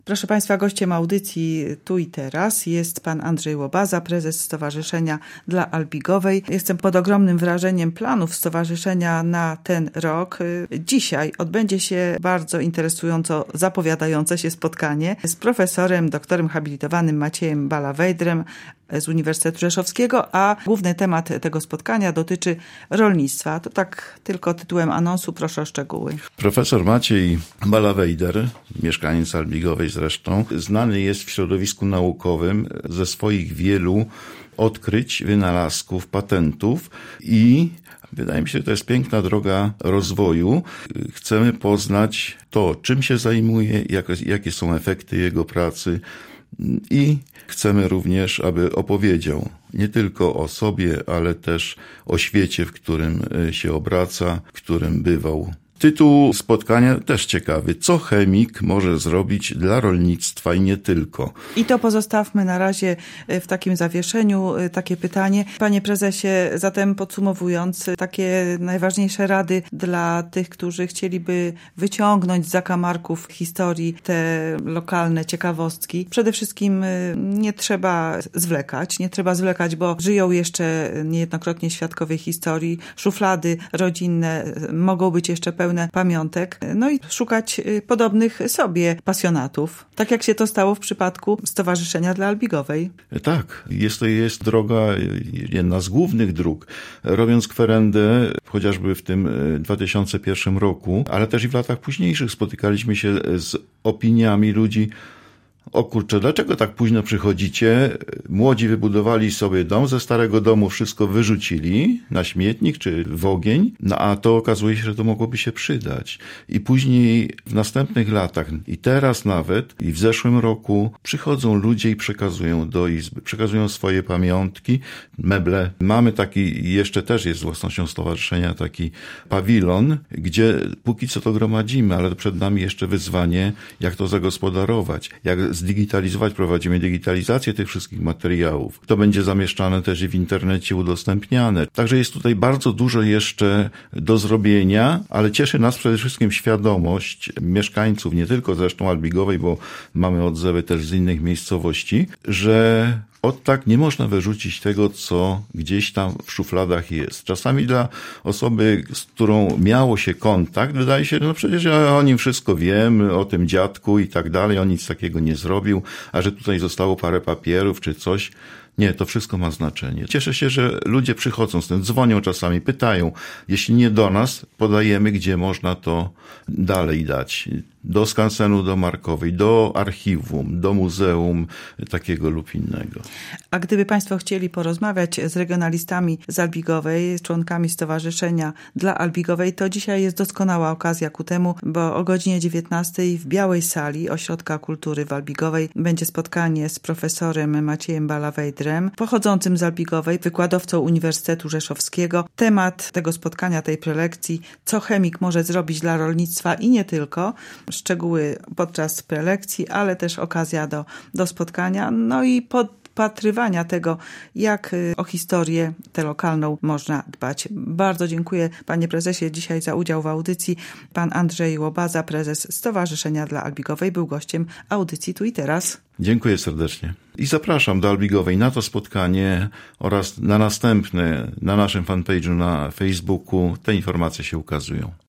Proszę Państwa, gościem audycji Tu i Teraz jest pan Andrzej Łobaza, prezes Stowarzyszenia dla Albigowej. Jestem pod ogromnym wrażeniem planów stowarzyszenia na ten rok. Dzisiaj odbędzie się bardzo interesująco zapowiadające się spotkanie z profesorem, doktorem habilitowanym Maciejem Balawejdrem z Uniwersytetu Rzeszowskiego, a główny temat tego spotkania dotyczy rolnictwa. To tak tylko tytułem anonsu, proszę o szczegóły. Profesor Maciej Balawejder, mieszkaniec Albigowej zresztą, znany jest w środowisku naukowym ze swoich wielu odkryć, wynalazków, patentów i wydaje mi się, że to jest piękna droga rozwoju. Chcemy poznać to, czym się zajmuje, jakie są efekty jego pracy i chcemy również, aby opowiedział nie tylko o sobie, ale też o świecie, w którym się obraca, w którym bywał. Tytuł spotkania też ciekawy. Co chemik może zrobić dla rolnictwa i nie tylko? I to pozostawmy na razie w takim zawieszeniu. Takie pytanie. Panie prezesie, zatem podsumowując, takie najważniejsze rady dla tych, którzy chcieliby wyciągnąć z zakamarków historii te lokalne ciekawostki. Przede wszystkim nie trzeba zwlekać, bo żyją jeszcze niejednokrotnie świadkowie historii. Szuflady rodzinne mogą być jeszcze pełne pamiątek, no i szukać podobnych sobie pasjonatów, tak jak się to stało w przypadku Stowarzyszenia dla Albigowej. Tak, to jest droga, jedna z głównych dróg. Robiąc kwerendę, chociażby w tym 2001 roku, ale też i w latach późniejszych spotykaliśmy się z opiniami ludzi: o kurczę, dlaczego tak późno przychodzicie? Młodzi wybudowali sobie dom, ze starego domu wszystko wyrzucili na śmietnik czy w ogień, no a to okazuje się, że to mogłoby się przydać. I później w następnych latach, i teraz nawet, i w zeszłym roku przychodzą ludzie i przekazują do izby, przekazują swoje pamiątki, meble. Mamy taki, jeszcze też jest własnością stowarzyszenia, taki pawilon, gdzie póki co to gromadzimy, ale przed nami jeszcze wyzwanie, jak to zagospodarować, jak zdigitalizować, prowadzimy digitalizację tych wszystkich materiałów. To będzie zamieszczane też i w internecie, udostępniane. Także jest tutaj bardzo dużo jeszcze do zrobienia, ale cieszy nas przede wszystkim świadomość mieszkańców, nie tylko zresztą Albigowej, bo mamy odzewy też z innych miejscowości, że tak nie można wyrzucić tego, co gdzieś tam w szufladach jest. Czasami dla osoby, z którą miało się kontakt, wydaje się, no przecież ja o nim wszystko wiem, o tym dziadku i tak dalej, on nic takiego nie zrobił, a że tutaj zostało parę papierów czy coś. Nie, to wszystko ma znaczenie. Cieszę się, że ludzie przychodzą z tym, dzwonią czasami, pytają. Jeśli nie do nas, podajemy, gdzie można to dalej dać. Do skansenu, do Markowej, do archiwum, do muzeum takiego lub innego. A gdyby Państwo chcieli porozmawiać z regionalistami z Albigowej, z członkami Stowarzyszenia dla Albigowej, to dzisiaj jest doskonała okazja ku temu, bo o godzinie 19 w Białej Sali Ośrodka Kultury w Albigowej będzie spotkanie z profesorem Maciejem Balawejdrem, pochodzącym z Albigowej, wykładowcą Uniwersytetu Rzeszowskiego. Temat tego spotkania, tej prelekcji: co chemik może zrobić dla rolnictwa i nie tylko. Szczegóły podczas prelekcji, ale też okazja do spotkania, no i podpatrywania tego, jak o historię tę lokalną można dbać. Bardzo dziękuję, panie prezesie, dzisiaj za udział w audycji. Pan Andrzej Łobaza, prezes Stowarzyszenia dla Albigowej, był gościem audycji Tu i Teraz. Dziękuję serdecznie. I zapraszam do Albigowej na to spotkanie oraz na następne na naszym fanpage'u na Facebooku. Te informacje się ukazują.